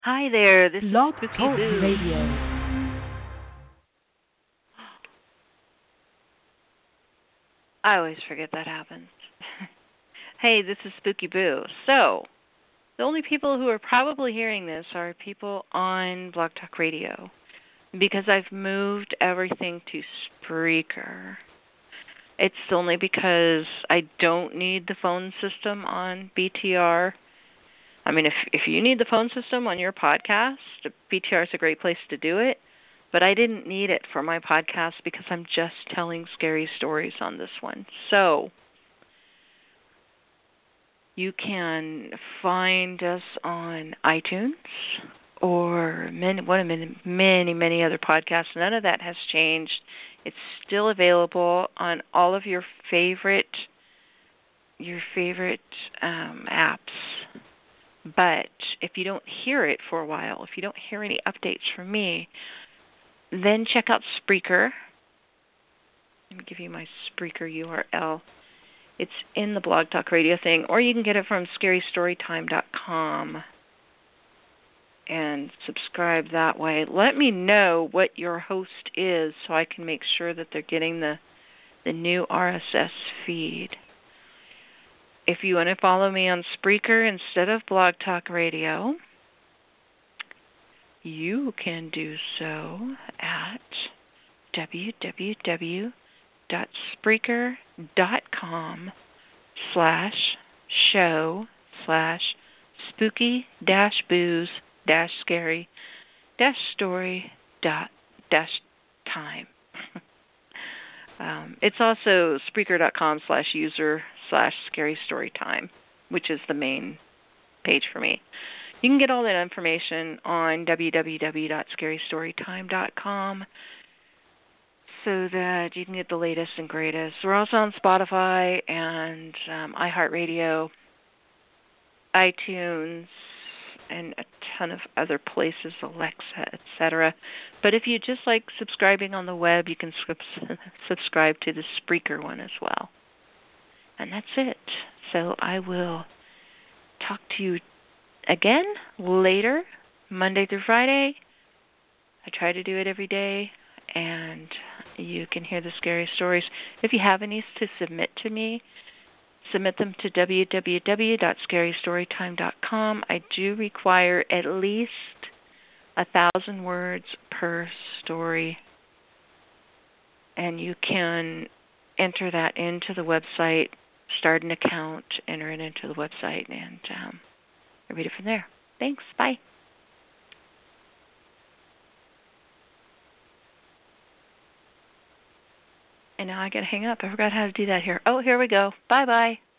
Hi there, this is Blog Spooky Talk Boo. Radio. I always forget that happens. Hey, this is Spooky Boo. So, the only people who are probably hearing this are people on Blog Talk Radio because I've moved everything to Spreaker. It's only because I don't need the phone system on BTR. I mean, if you need the phone system on your podcast, BTR is a great place to do it. But I didn't need it for my podcast because I'm just telling scary stories on this one. So you can find us on iTunes or many other podcasts. None of that has changed. It's still available on all of your favorite apps. But if you don't hear it for a while, if you don't hear any updates from me, then check out Spreaker. Let me give you my Spreaker URL. It's in the Blog Talk Radio thing, or you can get it from scarystorytime.com and subscribe that way. Let me know what your host is so I can make sure that they're getting the new RSS feed. If you want to follow me on Spreaker instead of Blog Talk Radio, you can do so at www.spreaker.com/show/spooky-boo-scary-story-time. It's also Spreaker.com/user/scary-story-time, which is the main page for me. You can get all that information on www.scarystorytime.com so that you can get the latest and greatest. We're also on Spotify and iHeartRadio, iTunes, and a ton of other places, Alexa, etc. But if you just like subscribing on the web, you can subscribe to the Spreaker one as well. And that's it. So I will talk to you again later, Monday through Friday. I try to do it every day, and you can hear the scary stories. If you have any to submit to me, submit them to www.scarystorytime.com. I do require at least 1,000 words per story, and you can enter that into the website, start an account, enter it into the website, and read it from there. Thanks. Bye. And now I got to hang up. I forgot how to do that here. Oh, here we go. Bye-bye.